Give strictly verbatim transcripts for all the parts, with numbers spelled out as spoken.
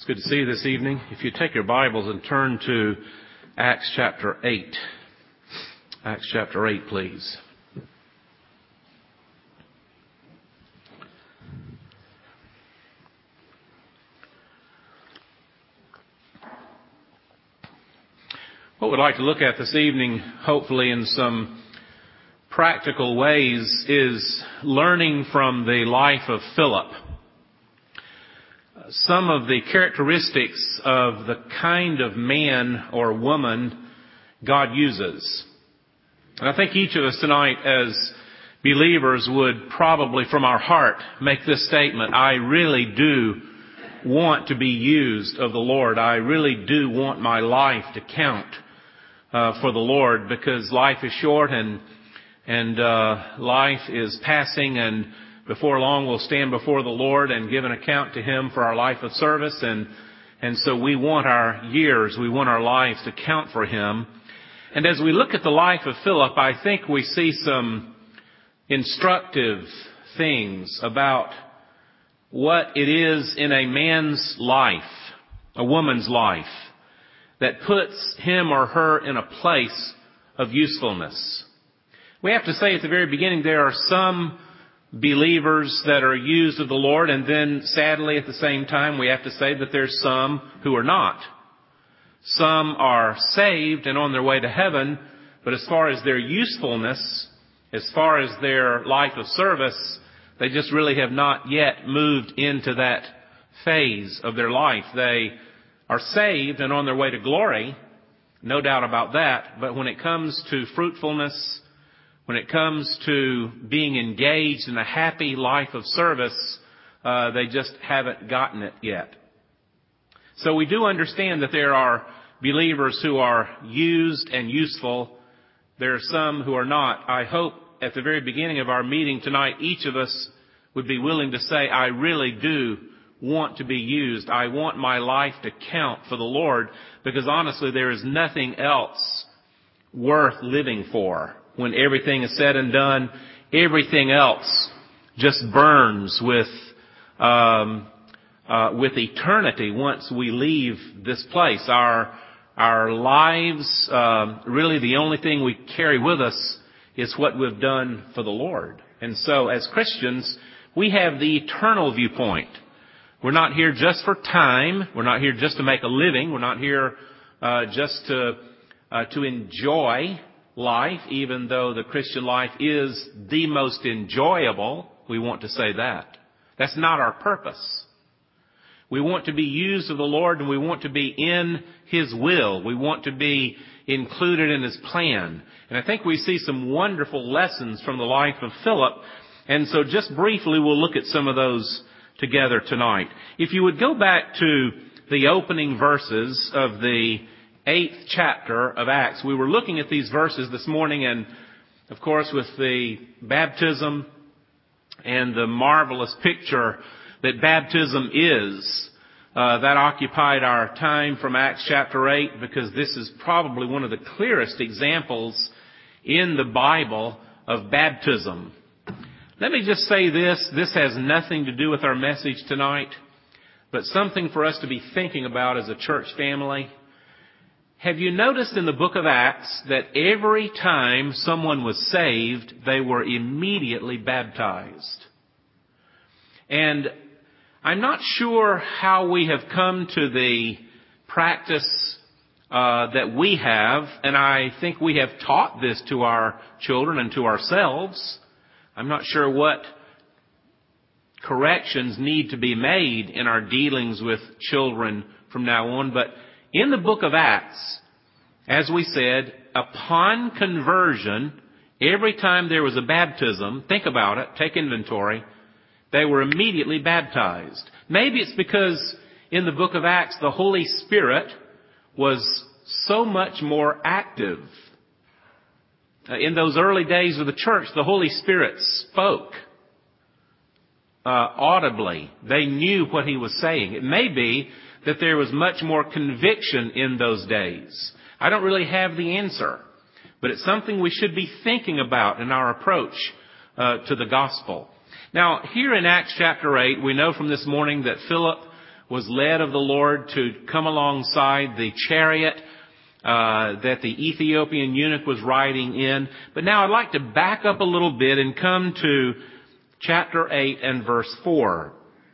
Good to see you this evening. If you take your Bibles and turn to Acts chapter eight. Acts chapter eight, please. What we'd like to look at this evening, hopefully in some practical ways, is learning from the life of Philip some of the characteristics of the kind of man or woman God uses. And I think each of us tonight as believers would probably from our heart make this statement: I really do want to be used of the Lord. I really do want my life to count uh, for the Lord, because life is short and and uh, life is passing, and before long we'll stand before the Lord and give an account to Him for our life of service. And and so we want our years, we want our lives to count for Him. And as we look at the life of Philip, I think we see some instructive things about what it is in a man's life, a woman's life, that puts him or her in a place of usefulness. We have to say at the very beginning there are some believers that are used of the Lord, and then sadly at the same time we have to say that there's some who are not. Some are saved and on their way to heaven, but as far as their usefulness, as far as their life of service, they just really have not yet moved into that phase of their life. They are saved and on their way to glory, no doubt about that, but when it comes to fruitfulness, when it comes to being engaged in a happy life of service, uh, they just haven't gotten it yet. So we do understand that there are believers who are used and useful. There are some who are not. I hope at the very beginning of our meeting tonight, each of us would be willing to say, I really do want to be used. I want my life to count for the Lord, because honestly, there is nothing else worth living for. When everything is said and done, everything else just burns with um, uh, with eternity once we leave this place. Our our lives, uh, really the only thing we carry with us is what we've done for the Lord. And so as Christians, we have the eternal viewpoint. We're not here just for time. We're not here just to make a living. We're not here uh, just to uh, to enjoy life, even though the Christian life is the most enjoyable. We want to say that. That's not our purpose. We want to be used of the Lord, and we want to be in His will. We want to be included in His plan. And I think we see some wonderful lessons from the life of Philip. And so just briefly, we'll look at some of those together tonight. If you would go back to the opening verses of the eighth chapter of Acts. We were looking at these verses this morning, and of course with the baptism and the marvelous picture that baptism is, uh, that occupied our time from Acts chapter eight, because this is probably one of the clearest examples in the Bible of baptism. Let me just say this, this has nothing to do with our message tonight, but something for us to be thinking about as a church family. Have you noticed in the book of Acts that every time someone was saved, they were immediately baptized? And I'm not sure how we have come to the practice uh, that we have, and I think we have taught this to our children and to ourselves. I'm not sure what corrections need to be made in our dealings with children from now on, but in the book of Acts, as we said, upon conversion, every time there was a baptism, think about it, take inventory, they were immediately baptized. Maybe it's because in the book of Acts, the Holy Spirit was so much more active. In those early days of the church, the Holy Spirit spoke uh, audibly. They knew what He was saying. It may be that there was much more conviction in those days. I don't really have the answer, but it's something we should be thinking about in our approach uh, to the gospel. Now, here in Acts chapter eight, we know from this morning that Philip was led of the Lord to come alongside the chariot uh, that the Ethiopian eunuch was riding in. But now I'd like to back up a little bit and come to chapter eight and verse four.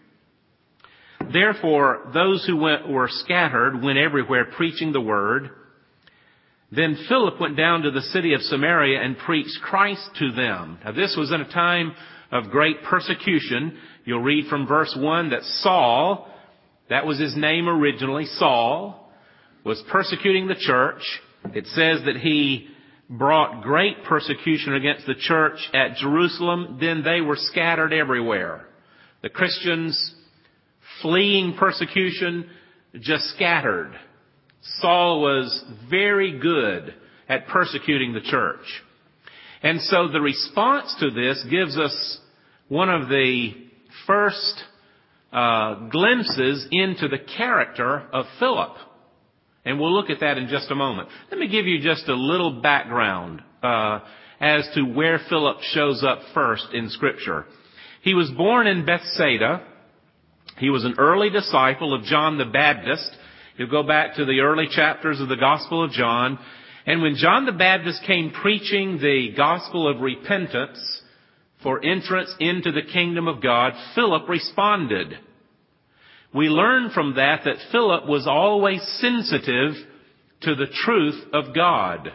Therefore, those who went, were scattered went everywhere preaching the word. Then Philip went down to the city of Samaria and preached Christ to them. Now this was in a time of great persecution. You'll read from verse one that Saul, that was his name originally, Saul, was persecuting the church. It says that he brought great persecution against the church at Jerusalem. Then they were scattered everywhere. The Christians fleeing persecution just scattered. Saul was very good at persecuting the church. And so the response to this gives us one of the first uh, glimpses into the character of Philip. And we'll look at that in just a moment. Let me give you just a little background uh, as to where Philip shows up first in Scripture. He was born in Bethsaida. He was an early disciple of John the Baptist. You'll go back to the early chapters of the Gospel of John. And when John the Baptist came preaching the gospel of repentance for entrance into the kingdom of God, Philip responded. We learn from that that Philip was always sensitive to the truth of God.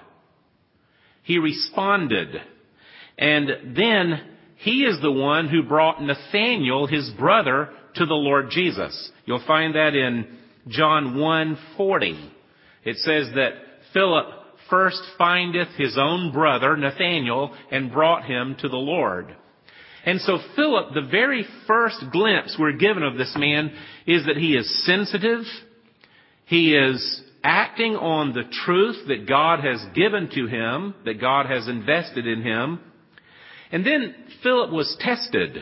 He responded. And then he is the one who brought Nathanael, his brother, to the Lord Jesus. You'll find that in John one forty. It says that Philip first findeth his own brother, Nathanael, and brought him to the Lord. And so Philip, the very first glimpse we're given of this man is that he is sensitive. He is acting on the truth that God has given to him, that God has invested in him. And then Philip was tested.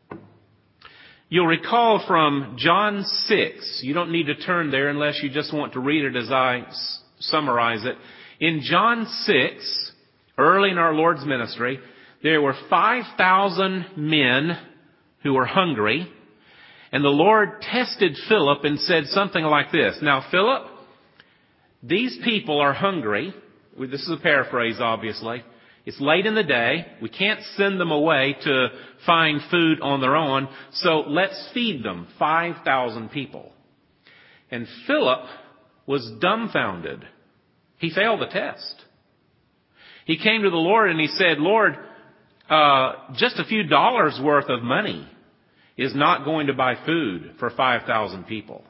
You'll recall from John six, you don't need to turn there unless you just want to read it as I s- summarize it. In John six, early in our Lord's ministry, there were five thousand men who were hungry, and the Lord tested Philip and said something like this. Now, Philip, these people are hungry. This is a paraphrase, obviously. It's late in the day. We can't send them away to find food on their own. So let's feed them, five thousand people. And Philip was dumbfounded. He failed the test. He came to the Lord and he said, Lord, uh, just a few dollars worth of money is not going to buy food for five thousand people.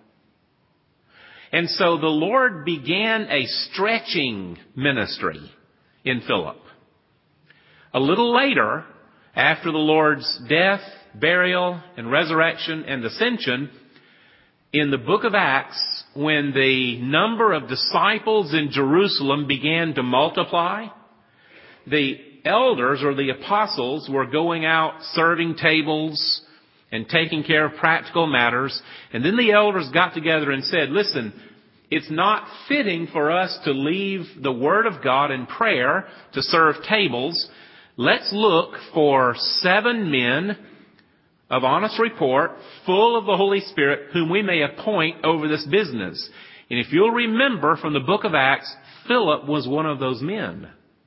And so the Lord began a stretching ministry in Philip. A little later, after the Lord's death, burial, and resurrection and ascension, in the book of Acts, when the number of disciples in Jerusalem began to multiply, the elders or the apostles were going out serving tables and taking care of practical matters. And then the elders got together and said, listen, it's not fitting for us to leave the Word of God and prayer to serve tables. Let's look for seven men of honest report, full of the Holy Spirit, whom we may appoint over this business. And if you'll remember from the book of Acts, Philip was one of those men.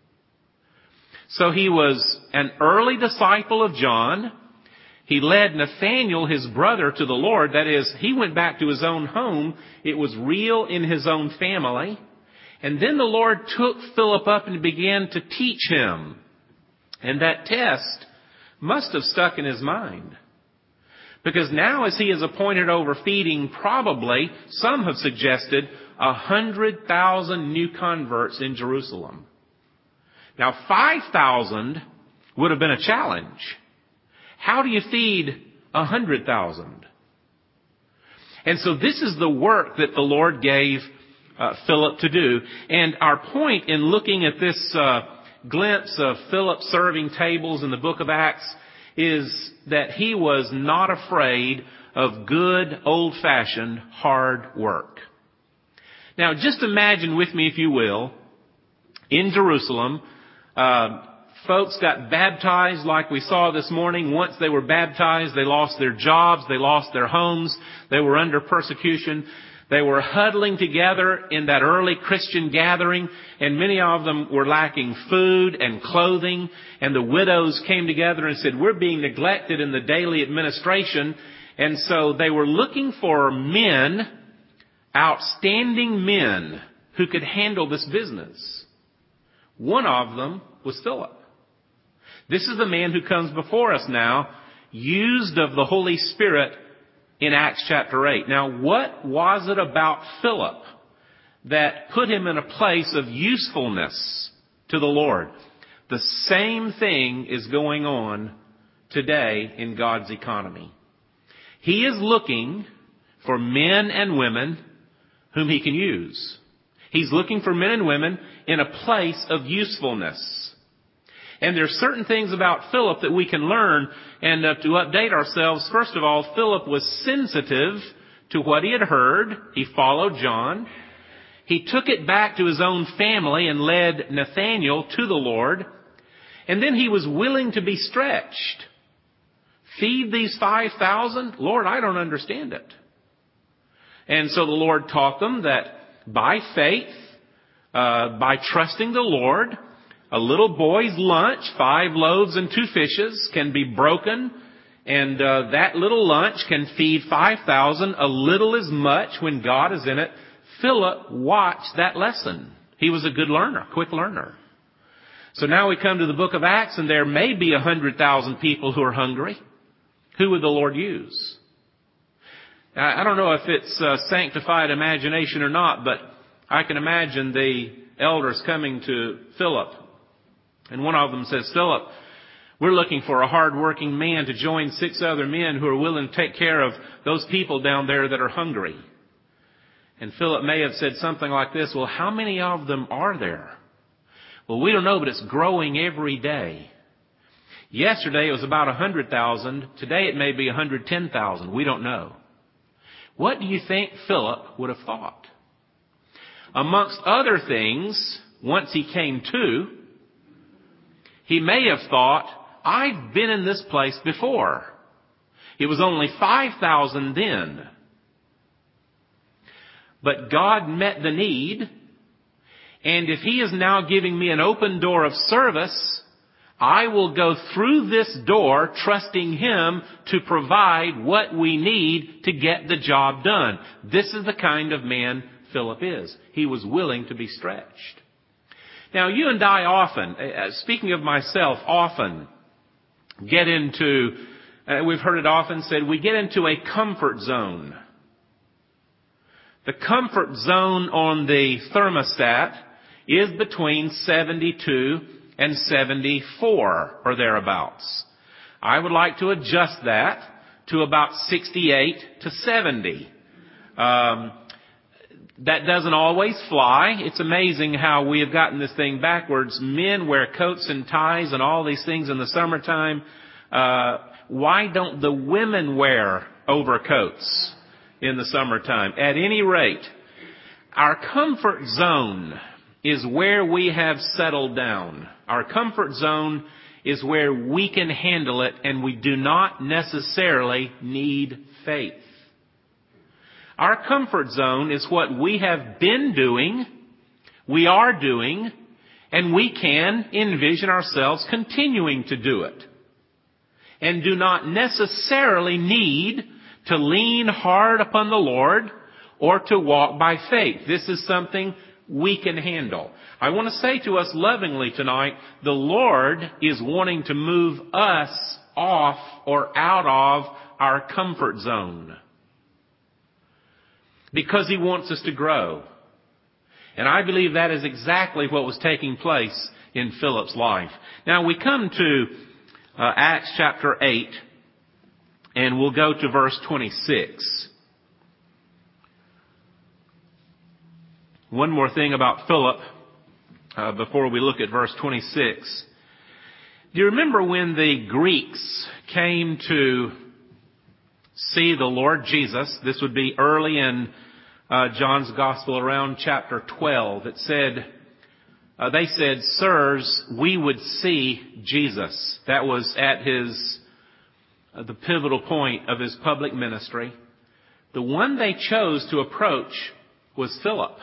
So he was an early disciple of John. He led Nathanael, his brother, to the Lord. That is, he went back to his own home. It was real in his own family. And then the Lord took Philip up and began to teach him. And that test must have stuck in his mind. Because now as he is appointed over feeding probably, some have suggested, a hundred thousand new converts in Jerusalem. Now five thousand would have been a challenge. How do you feed a hundred thousand? And so this is the work that the Lord gave uh, Philip to do. And our point in looking at this uh, glimpse of Philip serving tables in the book of Acts is that he was not afraid of good, old-fashioned, hard work. Now, just imagine with me, if you will, in Jerusalem, uh, Folks got baptized like we saw this morning. Once they were baptized, they lost their jobs, they lost their homes, they were under persecution. They were huddling together in that early Christian gathering, and many of them were lacking food and clothing, and the widows came together and said, we're being neglected in the daily administration. And so they were looking for men, outstanding men, who could handle this business. One of them was Philip. This is the man who comes before us now, used of the Holy Spirit in Acts chapter eight. Now, what was it about Philip that put him in a place of usefulness to the Lord? The same thing is going on today in God's economy. He is looking for men and women whom He can use. He's looking for men and women in a place of usefulness. And there's certain things about Philip that we can learn and uh, to update ourselves. First of all, Philip was sensitive to what he had heard. He followed John. He took it back to his own family and led Nathanael to the Lord. And then he was willing to be stretched. Feed these five thousand? Lord, I don't understand it. And so the Lord taught them that by faith, uh, by trusting the Lord, a little boy's lunch, five loaves and two fishes, can be broken, and uh, that little lunch can feed five thousand. A little is much when God is in it. Philip watched that lesson. He was a good learner, quick learner. So now we come to the book of Acts, and there may be a hundred thousand people who are hungry. Who would the Lord use? I don't know if it's uh, sanctified imagination or not, but I can imagine the elders coming to Philip. And one of them says, Philip, we're looking for a hard-working man to join six other men who are willing to take care of those people down there that are hungry. And Philip may have said something like this, well, how many of them are there? Well, we don't know, but it's growing every day. Yesterday it was about one hundred thousand. Today it may be one hundred ten thousand. We don't know. What do you think Philip would have thought? Amongst other things, once he came to, he may have thought, I've been in this place before. It was only five thousand then. But God met the need, and if He is now giving me an open door of service, I will go through this door trusting Him to provide what we need to get the job done. This is the kind of man Philip is. He was willing to be stretched. Now, you and I often, speaking of myself, often get into, uh, we've heard it often said, we get into a comfort zone. The comfort zone on the thermostat is between seventy-two and seventy-four or thereabouts. I would like to adjust that to about sixty-eight to seventy. Um, that doesn't always fly. It's amazing how we have gotten this thing backwards. Men wear coats and ties and all these things in the summertime. Uh, why don't the women wear overcoats in the summertime? At any rate, our comfort zone is where we have settled down. Our comfort zone is where we can handle it, and we do not necessarily need faith. Our comfort zone is what we have been doing, we are doing, and we can envision ourselves continuing to do it. And do not necessarily need to lean hard upon the Lord or to walk by faith. This is something we can handle. I want to say to us lovingly tonight, the Lord is wanting to move us off or out of our comfort zone, because He wants us to grow. And I believe that is exactly what was taking place in Philip's life. Now we come to uh, Acts chapter eight, and we'll go to verse twenty-six. One more thing about Philip uh, before we look at verse twenty-six. Do you remember when the Greeks came to see the Lord Jesus? This would be early in uh, John's Gospel, around chapter twelve. It said, Uh, they said, "Sirs, we would see Jesus." That was at his, uh, the pivotal point of his public ministry. The one they chose to approach was Philip.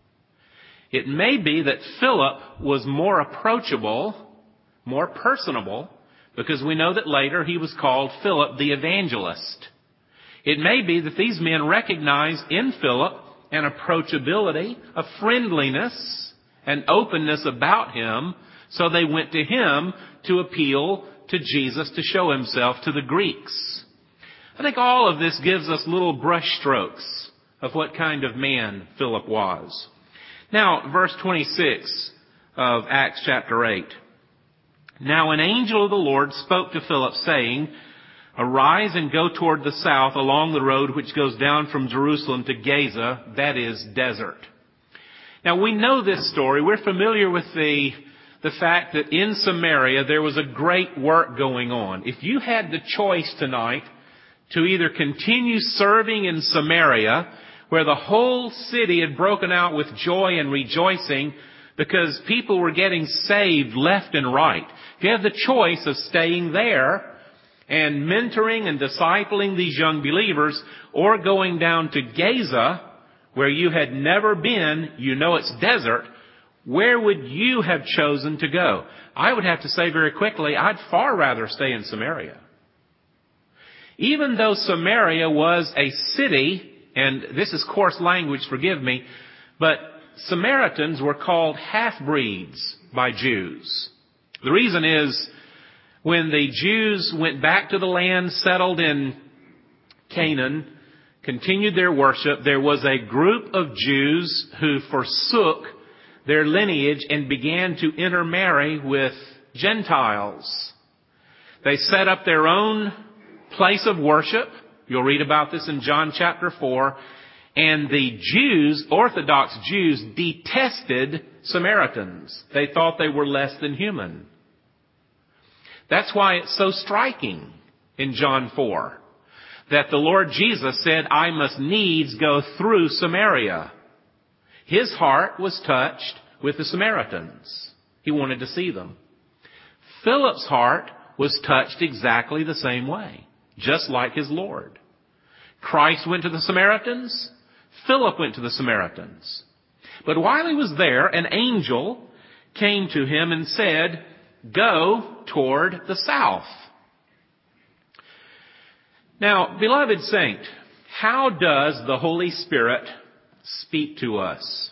It may be that Philip was more approachable, more personable, because we know that later he was called Philip the Evangelist. It may be that these men recognized in Philip an approachability, a friendliness, an openness about him, so they went to him to appeal to Jesus to show himself to the Greeks. I think all of this gives us little brush strokes of what kind of man Philip was. Now, verse twenty-six of Acts chapter eight. "Now an angel of the Lord spoke to Philip, saying, Arise and go toward the south along the road which goes down from Jerusalem to Gaza, that is, desert." Now we know this story. We're familiar with the, the fact that in Samaria there was a great work going on. If you had the choice tonight to either continue serving in Samaria, where the whole city had broken out with joy and rejoicing because people were getting saved left and right. If you have the choice of staying there and mentoring and discipling these young believers, or going down to Gaza, where you had never been, you know it's desert, where would you have chosen to go? I would have to say very quickly, I'd far rather stay in Samaria. Even though Samaria was a city, and this is coarse language, forgive me, but Samaritans were called half-breeds by Jews. The reason is, when the Jews went back to the land, settled in Canaan, continued their worship, there was a group of Jews who forsook their lineage and began to intermarry with Gentiles. They set up their own place of worship. You'll read about this in John chapter four. And the Jews, Orthodox Jews, detested Samaritans. They thought they were less than human. That's why it's so striking in John four that the Lord Jesus said, "I must needs go through Samaria." His heart was touched with the Samaritans. He wanted to see them. Philip's heart was touched exactly the same way, just like his Lord. Christ went to the Samaritans. Philip went to the Samaritans. But while he was there, an angel came to him and said, "Go toward the south." Now, beloved saint, how does the Holy Spirit speak to us?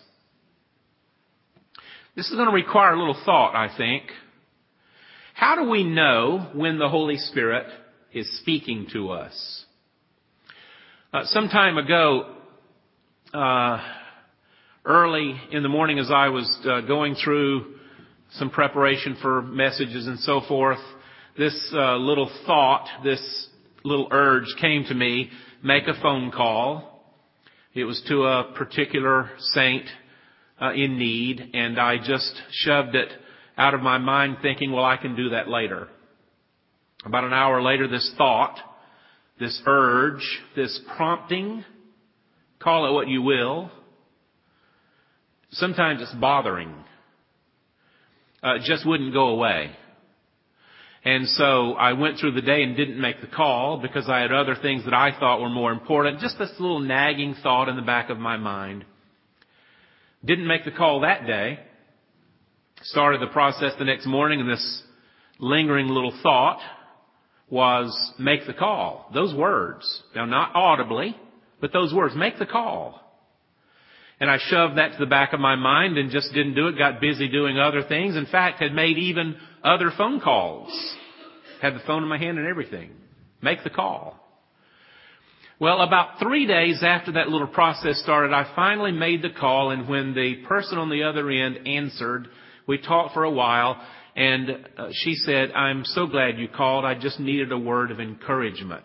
This is going to require a little thought, I think. How do we know when the Holy Spirit is speaking to us? Uh, some time ago, uh, early in the morning as I was uh, going through some preparation for messages and so forth, this uh, little thought, this little urge came to me: make a phone call. It was to a particular saint uh, in need, and I just shoved it out of my mind thinking, well, I can do that later. About an hour later, this thought, this urge, this prompting, call it what you will, sometimes it's bothering. Uh, it just wouldn't go away. And so I went through the day and didn't make the call because I had other things that I thought were more important. Just this little nagging thought in the back of my mind. Didn't make the call that day. Started the process the next morning, and this lingering little thought was make the call. Those words. Now, not audibly, but those words, make the call. And I shoved that to the back of my mind and just didn't do it. Got busy doing other things. In fact, had made even other phone calls. Had the phone in my hand and everything. Make the call. Well, about three days after that little process started, I finally made the call. And when the person on the other end answered, we talked for a while. And uh, she said, "I'm so glad you called. I just needed a word of encouragement."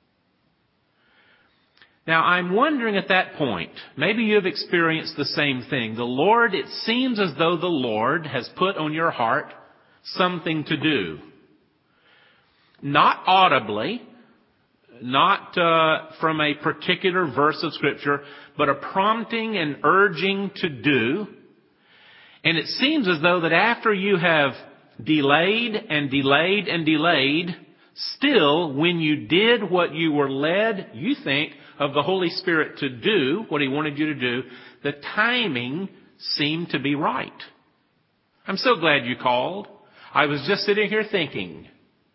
Now, I'm wondering at that point, maybe you have experienced the same thing. The Lord, it seems as though the Lord has put on your heart something to do. Not audibly, not uh, from a particular verse of Scripture, but a prompting and urging to do. And it seems as though that after you have delayed and delayed and delayed, still, when you did what you were led, you think, of the Holy Spirit to do, what He wanted you to do, the timing seemed to be right. I'm so glad you called. I was just sitting here thinking.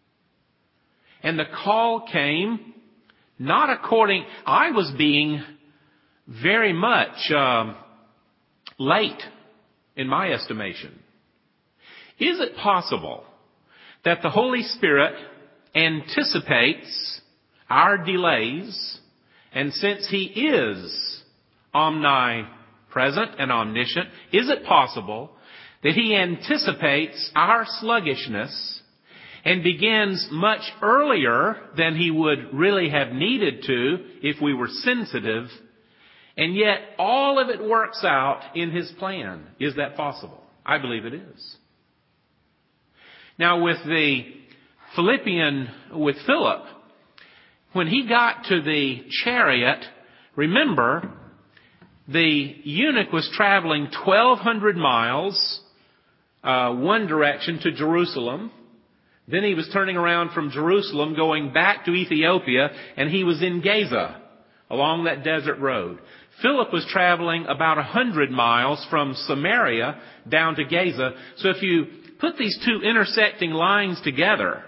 And the call came not according, I was being very much um, late in my estimation. Is it possible that the Holy Spirit anticipates our delays, and since He is omnipresent and omniscient, is it possible that He anticipates our sluggishness and begins much earlier than He would really have needed to if we were sensitive, and yet all of it works out in His plan? Is that possible? I believe it is. Now with the Philippian, with Philip, when he got to the chariot, remember, the eunuch was traveling twelve hundred miles, uh, one direction to Jerusalem. Then he was turning around from Jerusalem, going back to Ethiopia, and he was in Gaza, along that desert road. Philip was traveling about one hundred miles from Samaria down to Gaza. So if you put these two intersecting lines together,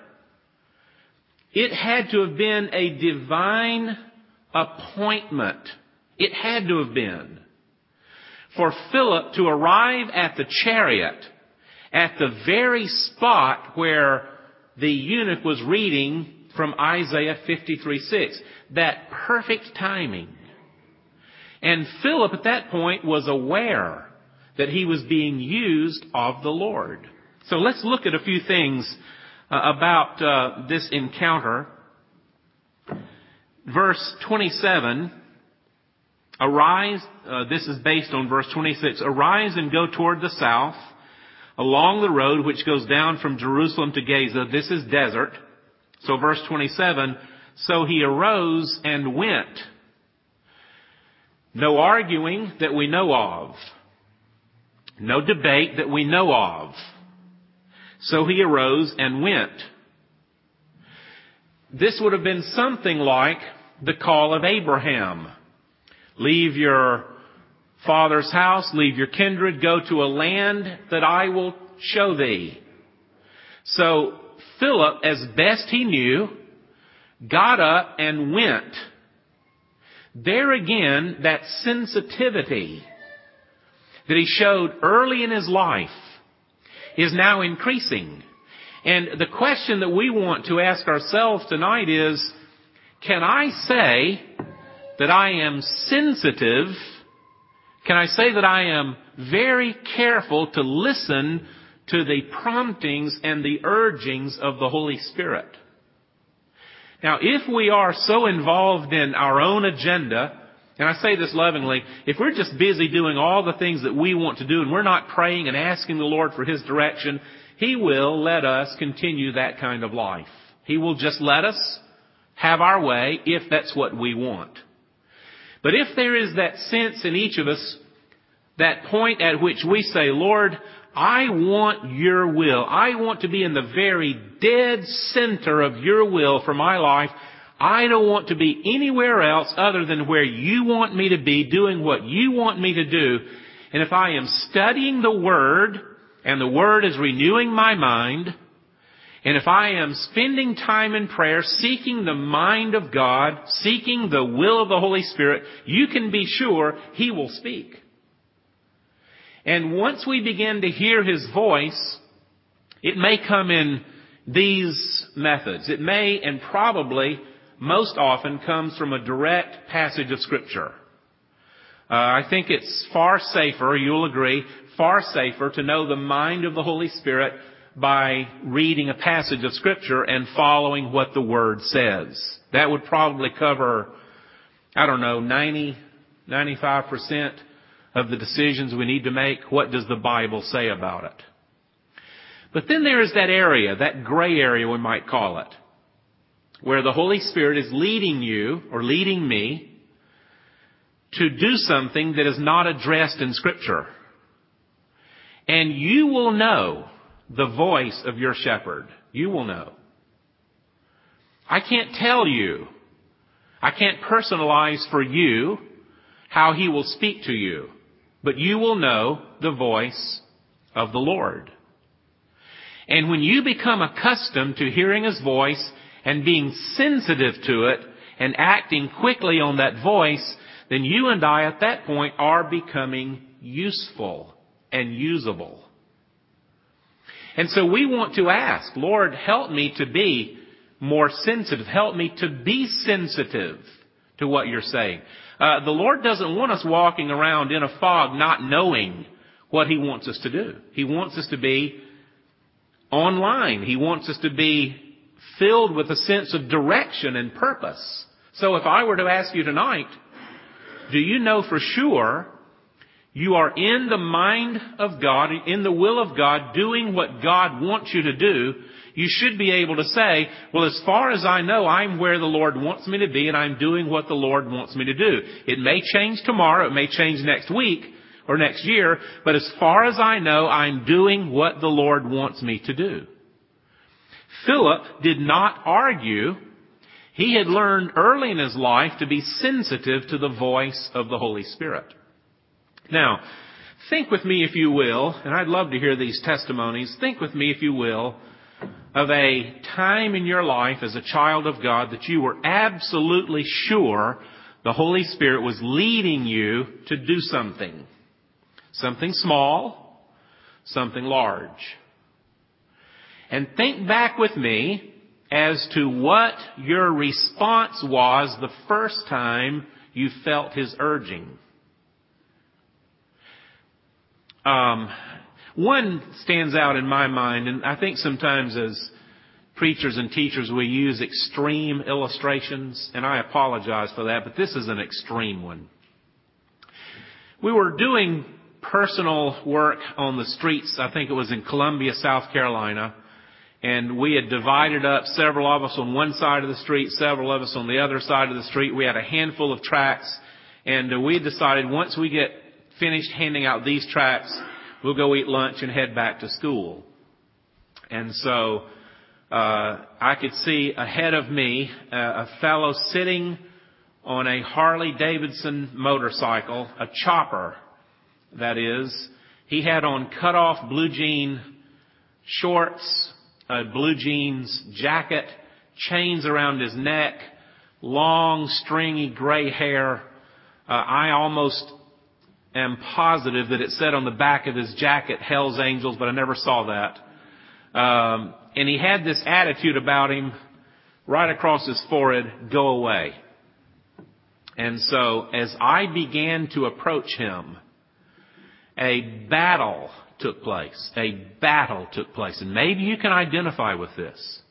it had to have been a divine appointment. It had to have been for Philip to arrive at the chariot at the very spot where the eunuch was reading from Isaiah fifty-three six. That perfect timing. And Philip at that point was aware that he was being used of the Lord. So let's look at a few things uh, about uh, this encounter. Verse twenty-seven, arise, uh, this is based on verse twenty-six, arise and go toward the south along the road which goes down from Jerusalem to Gaza. This is desert. So verse twenty-seven, so he arose and went. No arguing that we know of. No debate that we know of. So he arose and went. This would have been something like the call of Abraham. Leave your father's house, leave your kindred, go to a land that I will show thee. So Philip, as best he knew, got up and went. There again, that sensitivity that he showed early in his life is now increasing. And the question that we want to ask ourselves tonight is, can I say that I am sensitive? Can I say that I am very careful to listen to the promptings and the urgings of the Holy Spirit? Now, if we are so involved in our own agenda, and I say this lovingly, if we're just busy doing all the things that we want to do and we're not praying and asking the Lord for His direction, He will let us continue that kind of life. He will just let us have our way if that's what we want. But if there is that sense in each of us, that point at which we say, Lord, I want your will. I want to be in the very dead center of your will for my life. I don't want to be anywhere else other than where you want me to be, doing what you want me to do. And if I am studying the Word, and the Word is renewing my mind, and if I am spending time in prayer, seeking the mind of God, seeking the will of the Holy Spirit, you can be sure He will speak. And once we begin to hear His voice, it may come in these methods. It may, and probably, most often comes from a direct passage of Scripture. Uh, I think it's far safer, you'll agree, far safer to know the mind of the Holy Spirit by reading a passage of Scripture and following what the Word says. That would probably cover, I don't know, ninety, ninety-five percent of the decisions we need to make. What does the Bible say about it? But then there is that area, that gray area we might call it, where the Holy Spirit is leading you, or leading me, to do something that is not addressed in Scripture. and you will know the voice of your shepherd. You will know. I can't tell you. I can't personalize for you how he will speak to you. But you will know the voice of the Lord. And when you become accustomed to hearing his voice and being sensitive to it and acting quickly on that voice, then you and I at that point are becoming useful and usable. And so we want to ask, Lord, help me to be more sensitive. Help me to be sensitive to what you're saying. Uh, the Lord doesn't want us walking around in a fog not knowing what he wants us to do. He wants us to be online. He wants us to be filled with a sense of direction and purpose. So if I were to ask you tonight, do you know for sure you are in the mind of God, in the will of God, doing what God wants you to do? You should be able to say, well, as far as I know, I'm where the Lord wants me to be, and I'm doing what the Lord wants me to do. It may change tomorrow, it may change next week or next year, but as far as I know, I'm doing what the Lord wants me to do. Philip did not argue. He had learned early in his life to be sensitive to the voice of the Holy Spirit. Now, think with me, if you will, and I'd love to hear these testimonies. Think with me, if you will, of a time in your life as a child of God that you were absolutely sure the Holy Spirit was leading you to do something. Something small, something large. And think back with me as to what your response was the first time you felt his urging. Um, one stands out in my mind, and I think sometimes as preachers and teachers we use extreme illustrations, and I apologize for that, but this is an extreme one. We were doing personal work on the streets, I think it was in Columbia, South Carolina, and we had divided up, several of us on one side of the street, several of us on the other side of the street. We had a handful of tracts, and we had decided once we get finished handing out these tracts, we'll go eat lunch and head back to school. And so uh I could see ahead of me uh, a fellow sitting on a Harley Davidson motorcycle, a chopper, that is. He had on cut-off blue jean shorts, a blue jeans jacket, chains around his neck, long, stringy gray hair. Uh, I almost am positive that it said on the back of his jacket, Hell's Angels, but I never saw that. Um, and he had this attitude about him right across his forehead, go away. And so as I began to approach him, a battle took place. A battle took place. And maybe you can identify with this.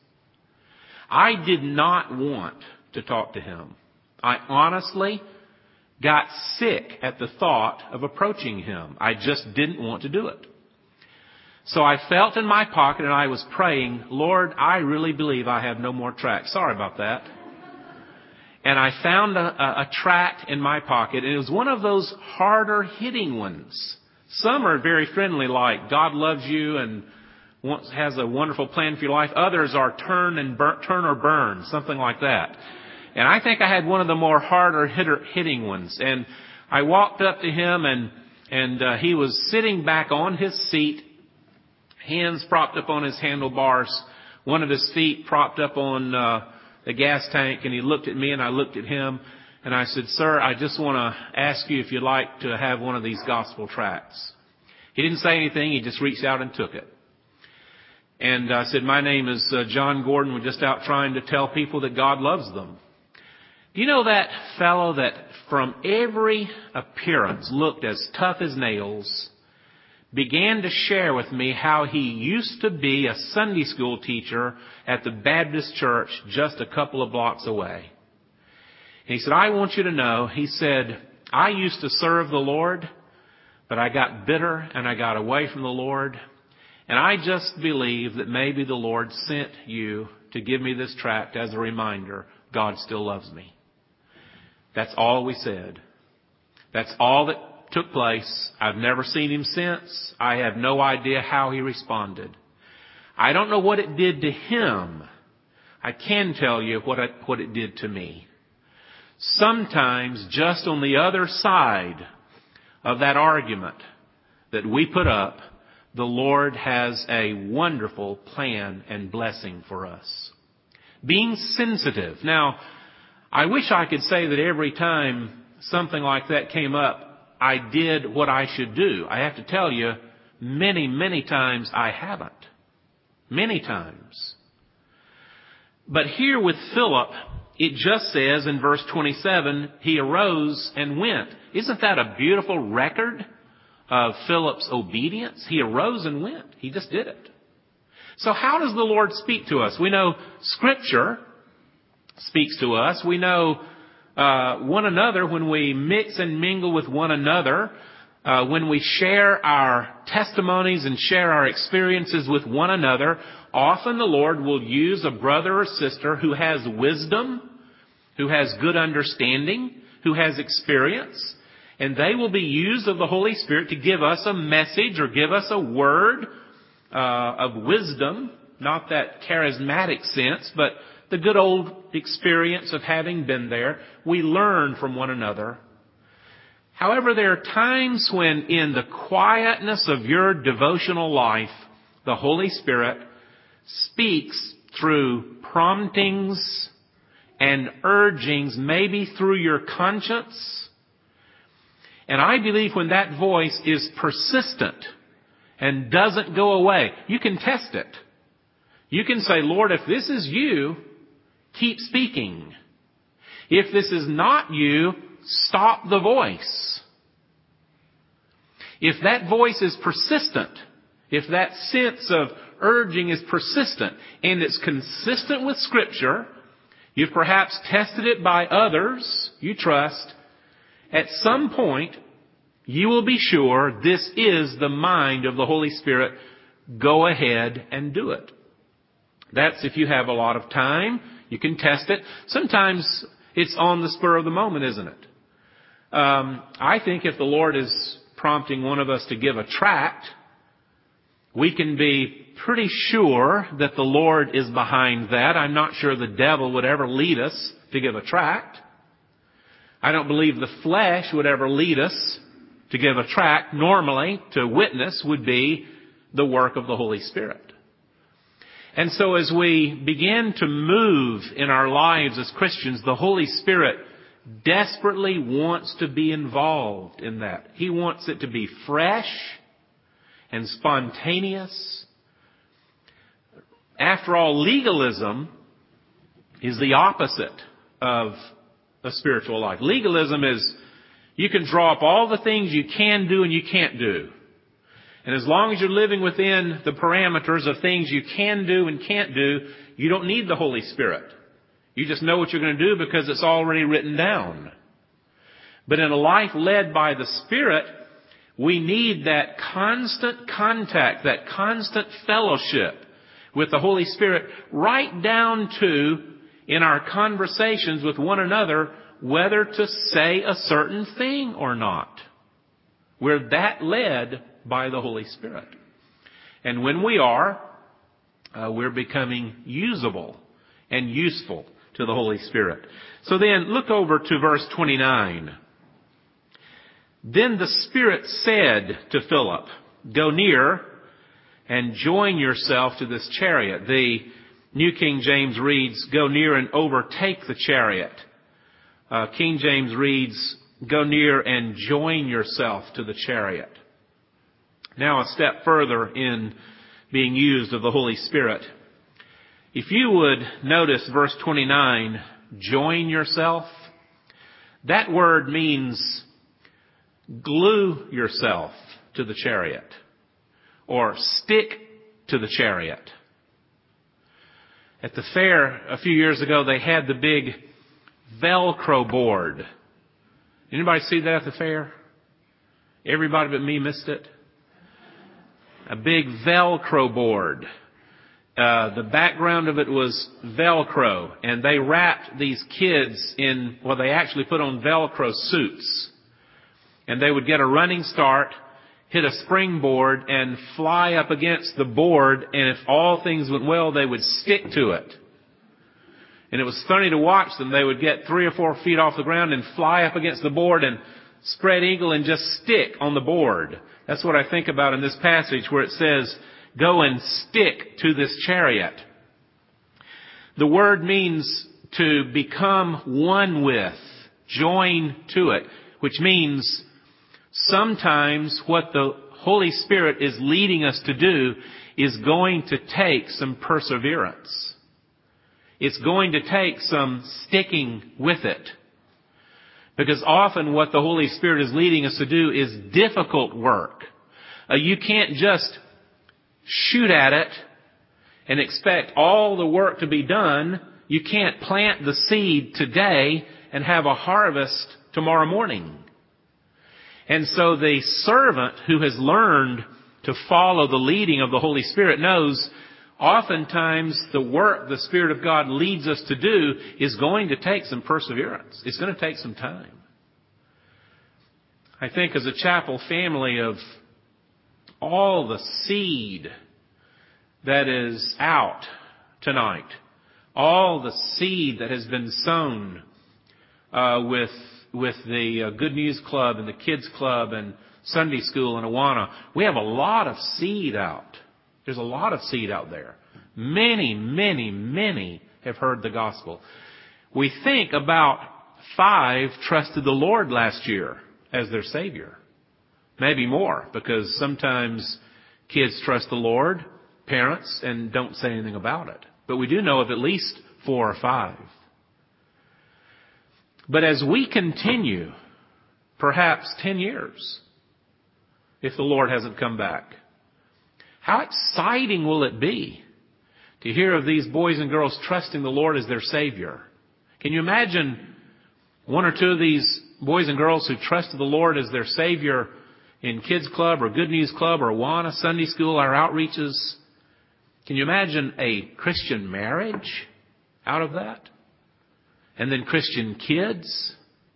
I did not want to talk to him. I honestly got sick at the thought of approaching him. I just didn't want to do it. So I felt in my pocket and I was praying, Lord, I really believe I have no more tracts. Sorry about that. And I found a, a, a tract in my pocket, and it was one of those harder hitting ones. Some are very friendly, like God loves you and wants, has a wonderful plan for your life. Others are turn and burn, turn or burn, something like that. And I think I had one of the more harder hitter, hitting ones. And I walked up to him, and and uh, he was sitting back on his seat, hands propped up on his handlebars, one of his feet propped up on uh, the gas tank. And he looked at me, and I looked at him, and I said, "Sir, I just want to ask you if you'd like to have one of these gospel tracts." He didn't say anything. He just reached out and took it. And I said, "My name is uh, John Gordon. We're just out trying to tell people that God loves them." You know that fellow that from every appearance looked as tough as nails began to share with me how he used to be a Sunday school teacher at the Baptist church just a couple of blocks away. And he said, "I want you to know," he said, "I used to serve the Lord, but I got bitter and I got away from the Lord. And I just believe that maybe the Lord sent you to give me this tract as a reminder, God still loves me." That's all we said. That's all that took place. I've never seen him since. I have no idea how he responded. I don't know what it did to him. I can tell you what it, what it did to me. Sometimes just on the other side of that argument that we put up, the Lord has a wonderful plan and blessing for us. Being sensitive. Now, I wish I could say that every time something like that came up, I did what I should do. I have to tell you, many, many times I haven't. Many times. But here with Philip, it just says in verse twenty-seven, he arose and went. Isn't that a beautiful record of Philip's obedience? He arose and went. He just did it. So how does the Lord speak to us? We know Scripture speaks to us. We know uh, one another when we mix and mingle with one another, uh, when we share our testimonies and share our experiences with one another. Often the Lord will use a brother or sister who has wisdom, who has good understanding, who has experience, and they will be used of the Holy Spirit to give us a message or give us a word uh, of wisdom, not that charismatic sense, but the good old experience of having been there. We learn from one another. However, there are times when in the quietness of your devotional life, the Holy Spirit speaks through promptings and urgings, maybe through your conscience. And I believe when that voice is persistent and doesn't go away, you can test it. You can say, Lord, if this is you, keep speaking. If this is not you, stop the voice. If that voice is persistent, if that sense of urging is persistent and it's consistent with Scripture, you've perhaps tested it by others you trust, at some point you will be sure this is the mind of the Holy Spirit. Go ahead and do it. That's if you have a lot of time. You can test it. Sometimes it's on the spur of the moment, isn't it? Um, I think if the Lord is prompting one of us to give a tract, we can be pretty sure that the Lord is behind that. I'm not sure the devil would ever lead us to give a tract. I don't believe the flesh would ever lead us to give a tract. Normally, to witness would be the work of the Holy Spirit. And so as we begin to move in our lives as Christians, the Holy Spirit desperately wants to be involved in that. He wants it to be fresh and spontaneous. After all, legalism is the opposite of a spiritual life. Legalism is you can draw up all the things you can do and you can't do. And as long as you're living within the parameters of things you can do and can't do, you don't need the Holy Spirit. You just know what you're going to do because it's already written down. But in a life led by the Spirit, we need that constant contact, that constant fellowship with the Holy Spirit, right down to, in our conversations with one another, whether to say a certain thing or not. We're that led by the Holy Spirit. And when we are, uh, we're becoming usable and useful to the Holy Spirit. So then, look over to verse twenty-nine. Then the Spirit said to Philip, go near and join yourself to this chariot. The New King James reads, go near and overtake the chariot. Uh, King James reads, go near and join yourself to the chariot. Now a step further in being used of the Holy Spirit. If you would notice verse twenty-nine, join yourself. That word means glue yourself to the chariot or stick to the chariot. At the fair a few years ago, they had the big Velcro board. Anybody see that at the fair? Everybody but me missed it. A big Velcro board. Uh, the background of it was Velcro, and they wrapped these kids in, well, they actually put on Velcro suits. and they would get a running start, hit a springboard, and fly up against the board, and if all things went well, they would stick to it. And it was funny to watch them. They would get three or four feet off the ground and fly up against the board and spread eagle and just stick on the board. That's what I think about in this passage where it says, go and stick to this chariot. The word means to become one with, join to it, which means sometimes what the Holy Spirit is leading us to do is going to take some perseverance. It's going to take some sticking with it. Because often what the Holy Spirit is leading us to do is difficult work. Uh, you can't just shoot at it and expect all the work to be done. You can't plant the seed today and have a harvest tomorrow morning. And so the servant who has learned to follow the leading of the Holy Spirit knows oftentimes the work the Spirit of God leads us to do is going to take some perseverance. It's going to take some time. I think as a chapel family of all the seed that is out tonight, all the seed that has been sown uh, with with the uh, Good News Club and the Kids Club and Sunday School and Awana, we have a lot of seed out. There's a lot of seed out there. Many, many, many have heard the gospel. We think about five trusted the Lord last year as their Savior. Maybe more, because sometimes kids trust the Lord, parents, and don't say anything about it. But we do know of at least four or five. But as we continue, perhaps ten years, if the Lord hasn't come back, how exciting will it be to hear of these boys and girls trusting the Lord as their Savior? Can you imagine one or two of these boys and girls who trusted the Lord as their Savior in Kids Club or Good News Club or Awana, Sunday School, our outreaches? Can you imagine a Christian marriage out of that? And then Christian kids?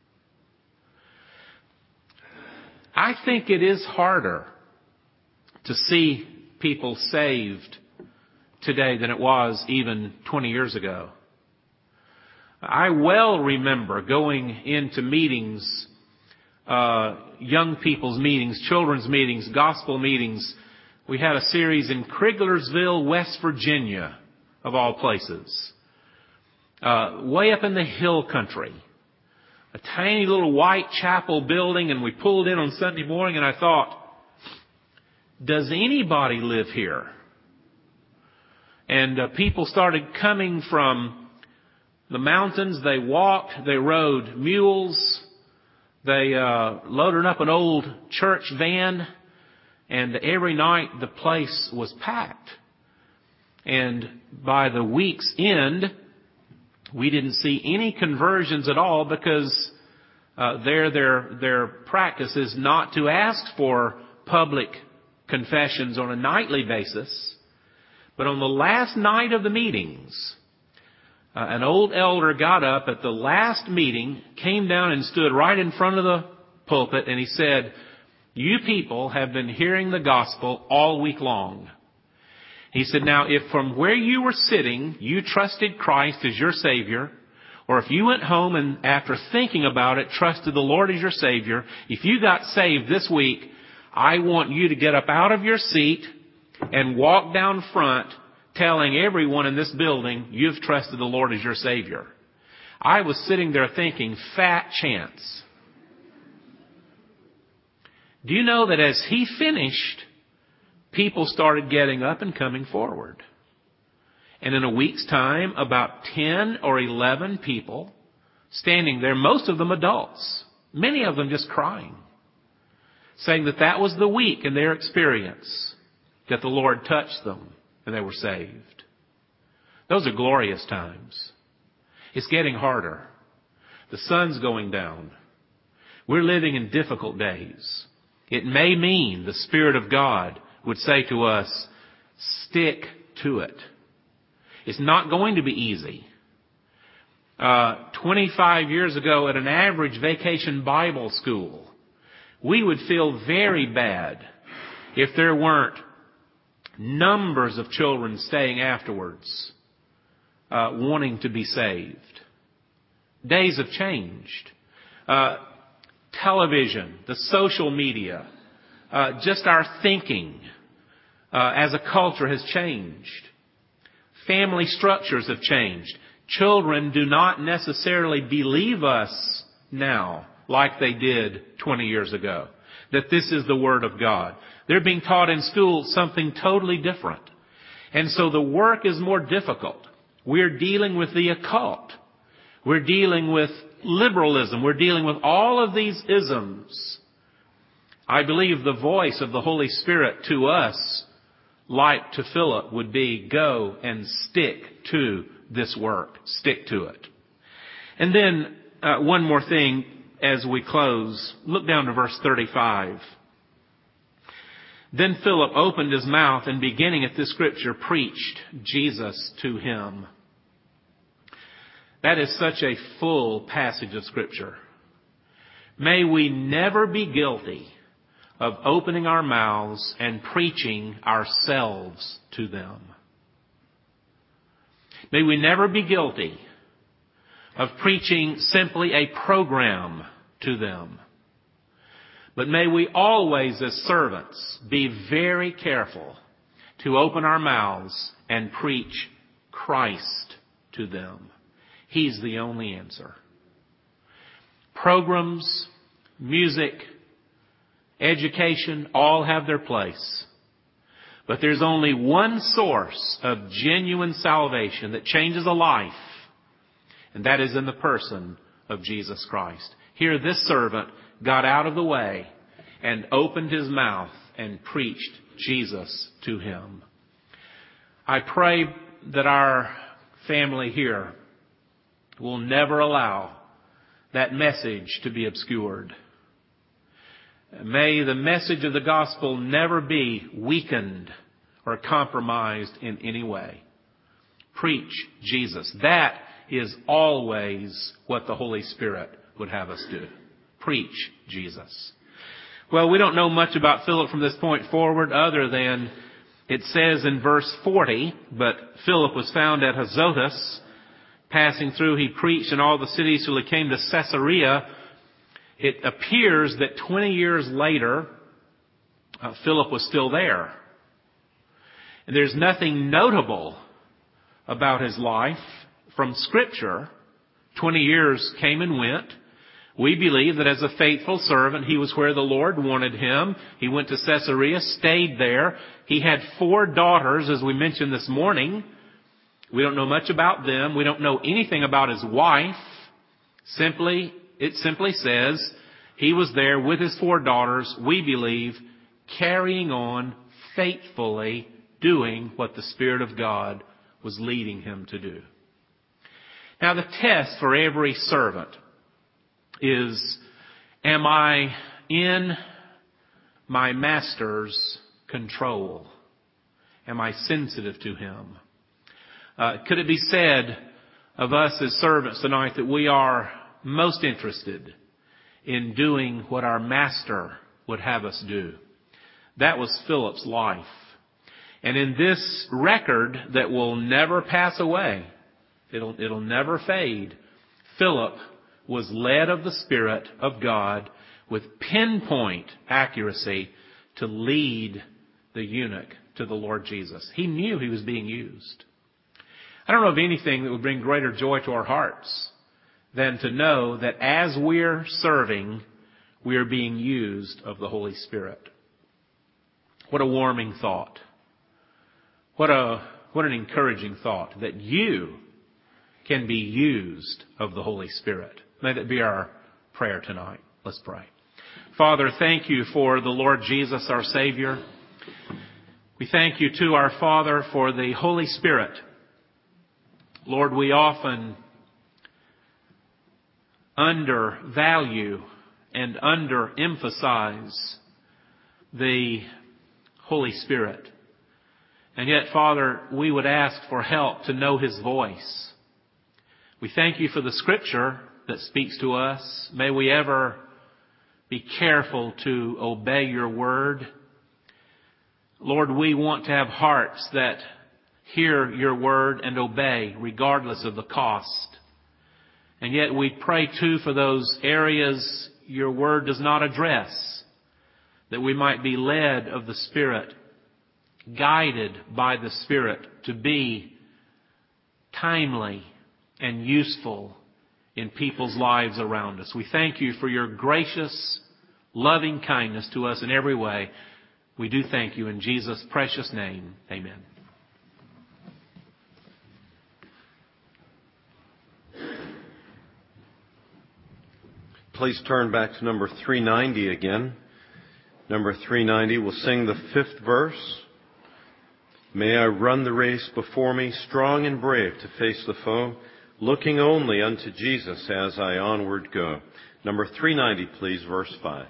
I think it is harder to see people saved today than it was even twenty years ago. I well remember going into meetings, uh, young people's meetings, children's meetings, gospel meetings. We had a series in Criglersville, West Virginia, of all places. Uh, way up in the hill country. A tiny little white chapel building, and we pulled in on Sunday morning, and I thought, does anybody live here? And uh, people started coming from the mountains. They walked, they rode mules, they uh, loaded up an old church van, and every night the place was packed. And by the week's end, we didn't see any conversions at all, because uh, their their their practice is not to ask for public confessions on a nightly basis. But on the last night of the meetings, uh, an old elder got up at the last meeting, came down and stood right in front of the pulpit, and he said, "You people have been hearing the gospel all week long." He said, now, if from where you were sitting, you trusted Christ as your Savior, or if you went home and after thinking about it, trusted the Lord as your Savior, if you got saved this week, I want you to get up out of your seat and walk down front telling everyone in this building you've trusted the Lord as your Savior. I was sitting there thinking, fat chance. Do you know that as he finished, people started getting up and coming forward. And in a week's time, about ten or eleven people standing there, most of them adults, many of them just crying, saying that that was the week in their experience that the Lord touched them and they were saved. Those are glorious times. It's getting harder. The sun's going down. We're living in difficult days. It may mean the Spirit of God would say to us, stick to it. It's not going to be easy. Uh, twenty-five years ago at an average vacation Bible school, We would feel very bad if there weren't numbers of children staying afterwards, uh, wanting to be saved. Days have changed. Uh, television, the social media, uh, just our thinking uh, as a culture has changed. Family structures have changed. Children do not necessarily believe us now like they did twenty years ago, that this is the Word of God. They're being taught in school something totally different. And so the work is more difficult. We're dealing with the occult. We're dealing with liberalism. We're dealing with all of these isms. I believe the voice of the Holy Spirit to us, like to Philip, would be, go and stick to this work. Stick to it. And then uh, one more thing as we close. Look down to verse thirty-five. Then Philip opened his mouth and, beginning at this scripture, preached Jesus to him. That is such a full passage of Scripture. May we never be guilty of opening our mouths and preaching ourselves to them. May we never be guilty of preaching simply a program to them. But may we always, as servants, be very careful to open our mouths and preach Christ to them. He's the only answer. Programs, music, education, all have their place. But there's only one source of genuine salvation that changes a life, and that is in the person of Jesus Christ. Here, this servant got out of the way and opened his mouth and preached Jesus to him. I pray that our family here will never allow that message to be obscured. May the message of the gospel never be weakened or compromised in any way. Preach Jesus. That is always what the Holy Spirit would have us do. Preach Jesus. Well, we don't know much about Philip from this point forward other than it says in verse forty, but Philip was found at Azotus. Passing through, he preached in all the cities till he came to Caesarea. It appears that twenty years later, uh, Philip was still there. And there's nothing notable about his life from Scripture. twenty years came and went. We believe that as a faithful servant, he was where the Lord wanted him. He went to Caesarea, stayed there. He had four daughters, as we mentioned this morning. We don't know much about them. We don't know anything about his wife. Simply, it simply says he was there with his four daughters, we believe, carrying on faithfully, doing what the Spirit of God was leading him to do. Now, the test for every servant is, am I in my master's control? Am I sensitive to him? Uh, could it be said of us as servants tonight that we are most interested in doing what our master would have us do? That was Philip's life. And in this record that will never pass away, it'll, it'll never fade, Philip was led of the Spirit of God with pinpoint accuracy to lead the eunuch to the Lord Jesus. He knew he was being used. I don't know of anything that would bring greater joy to our hearts than to know that as we're serving, we are being used of the Holy Spirit. What a warming thought. What a, what an encouraging thought that you can be used of the Holy Spirit. May that be our prayer tonight. Let's pray. Father, thank you for the Lord Jesus, our Savior. We thank you to our Father for the Holy Spirit. Lord, we often undervalue and underemphasize the Holy Spirit. And yet, Father, we would ask for help to know His voice. We thank you for the Scripture that speaks to us. May we ever be careful to obey your word. Lord, we want to have hearts that hear your word and obey regardless of the cost. And yet we pray too for those areas your word does not address, that we might be led of the Spirit, guided by the Spirit to be timely and useful in people's lives around us. We thank you for your gracious, loving kindness to us in every way. We do thank you in Jesus' precious name. Amen. Please turn back to number three ninety again. Number three ninety, we'll sing the fifth verse. May I run the race before me, strong and brave to face the foe, looking only unto Jesus as I onward go. Number three ninety, please, verse five.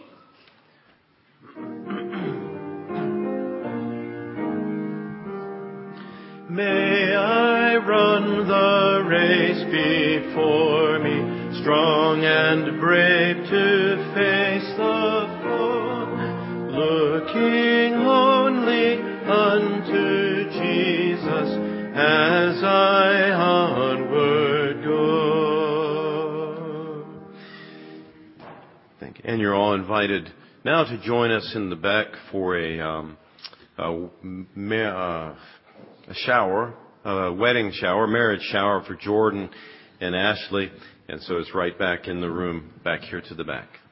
May I run the race before me, strong and brave to face the foe, looking only unto Jesus as I onward go. Thank you. And you're all invited now to join us in the back for a, um, a, uh, a shower, a wedding shower, marriage shower for Jordan and Ashley. And so it's right back in the room back here to the back.